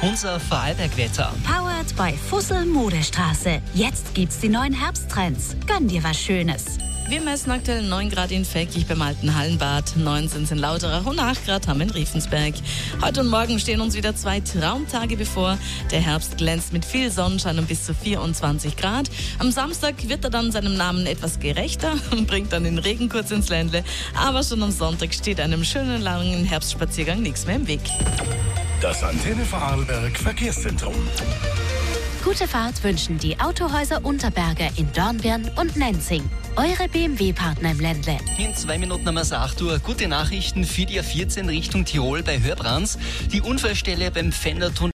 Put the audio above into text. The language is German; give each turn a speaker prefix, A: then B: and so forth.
A: unser Vorarlberg-Wetter.
B: Powered by Fussel Modestraße. Jetzt gibt's die neuen Herbsttrends. Gönn dir was Schönes.
C: Wir messen aktuell 9 Grad in Feckich beim alten Hallenbad, 9 sind es in Lauterach und 8 Grad haben wir in Riefensberg. Heute und morgen stehen uns wieder 2 Traumtage bevor. Der Herbst glänzt mit viel Sonnenschein und bis zu 24 Grad. Am Samstag wird er dann seinem Namen etwas gerechter und bringt dann den Regen kurz ins Ländle. Aber schon am Sonntag steht einem schönen langen Herbstspaziergang nichts mehr im Weg.
D: Das Antenne Vorarlberg Verkehrszentrum.
B: Gute Fahrt wünschen die Autohäuser Unterberger in Dornbirn und Nenzing. Eure BMW-Partner im Ländle.
A: In 2 Minuten haben wir es 8 Uhr. Gute Nachrichten für die A14 Richtung Tirol bei Hörbrands. Die Unfallstelle beim Fendertunnel